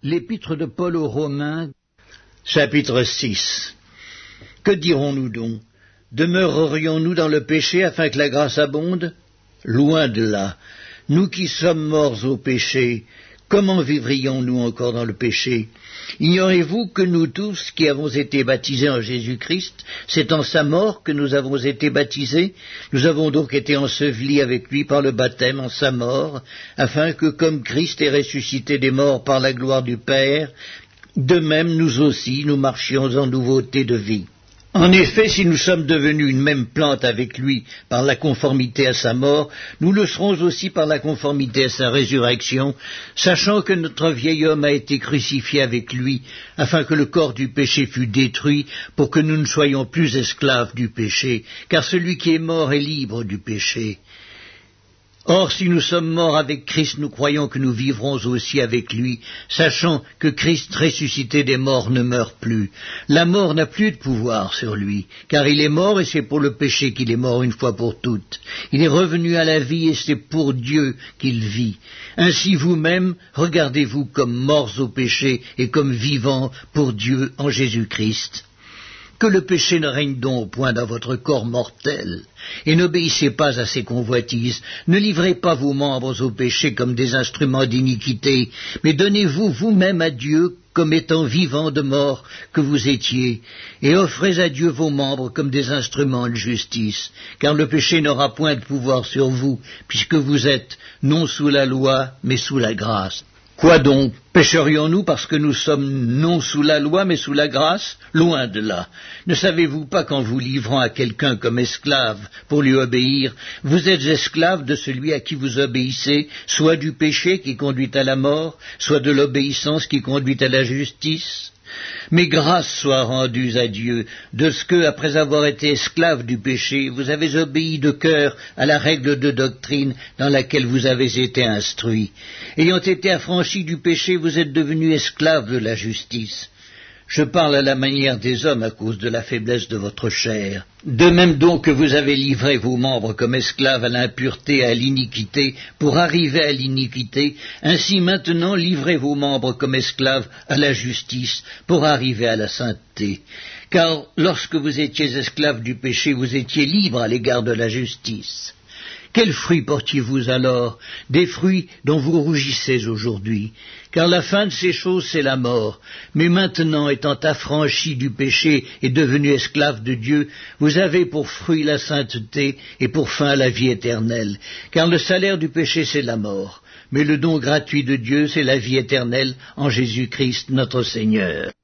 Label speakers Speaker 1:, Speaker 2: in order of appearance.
Speaker 1: L'épître de Paul aux Romains, chapitre 6. Que dirons-nous donc? Demeurerions-nous dans le péché afin que la grâce abonde? Loin de là. Nous qui sommes morts au péché, comment vivrions-nous encore dans le péché? Ignorez-vous que nous tous qui avons été baptisés en Jésus-Christ, c'est en sa mort que nous avons été baptisés? Nous avons donc été ensevelis avec lui par le baptême en sa mort, afin que comme Christ est ressuscité des morts par la gloire du Père, de même nous aussi nous marchions en nouveauté de vie. En effet, si nous sommes devenus une même plante avec lui par la conformité à sa mort, nous le serons aussi par la conformité à sa résurrection, sachant que notre vieil homme a été crucifié avec lui, afin que le corps du péché fût détruit, pour que nous ne soyons plus esclaves du péché, car celui qui est mort est libre du péché. Or, si nous sommes morts avec Christ, nous croyons que nous vivrons aussi avec lui, sachant que Christ ressuscité des morts ne meurt plus. La mort n'a plus de pouvoir sur lui, car il est mort et c'est pour le péché qu'il est mort une fois pour toutes. Il est revenu à la vie et c'est pour Dieu qu'il vit. Ainsi vous-même, regardez-vous comme morts au péché et comme vivants pour Dieu en Jésus-Christ. Que le péché ne règne donc point dans votre corps mortel, et n'obéissez pas à ses convoitises, ne livrez pas vos membres au péché comme des instruments d'iniquité, mais donnez-vous vous-même à Dieu comme étant vivants de mort que vous étiez, et offrez à Dieu vos membres comme des instruments de justice, car le péché n'aura point de pouvoir sur vous, puisque vous êtes non sous la loi, mais sous la grâce. Quoi donc? Pécherions-nous parce que nous sommes non sous la loi mais sous la grâce? Loin de là. Ne savez-vous pas qu'en vous livrant à quelqu'un comme esclave pour lui obéir, vous êtes esclave de celui à qui vous obéissez, soit du péché qui conduit à la mort, soit de l'obéissance qui conduit à la justice? Mais grâce soit rendue à Dieu, de ce que, après avoir été esclave du péché, vous avez obéi de cœur à la règle de doctrine dans laquelle vous avez été instruits. Ayant été affranchis du péché, vous êtes devenus esclaves de la justice. Je parle à la manière des hommes à cause de la faiblesse de votre chair. De même donc que vous avez livré vos membres comme esclaves à l'impureté et à l'iniquité pour arriver à l'iniquité, ainsi maintenant livrez vos membres comme esclaves à la justice pour arriver à la sainteté. Car lorsque vous étiez esclaves du péché, vous étiez libres à l'égard de la justice. Quels fruits portiez-vous alors? Des fruits dont vous rougissez aujourd'hui. Car la fin de ces choses, c'est la mort. Mais maintenant, étant affranchis du péché et devenus esclaves de Dieu, vous avez pour fruit la sainteté et pour fin la vie éternelle. Car le salaire du péché, c'est la mort. Mais le don gratuit de Dieu, c'est la vie éternelle en Jésus-Christ notre Seigneur.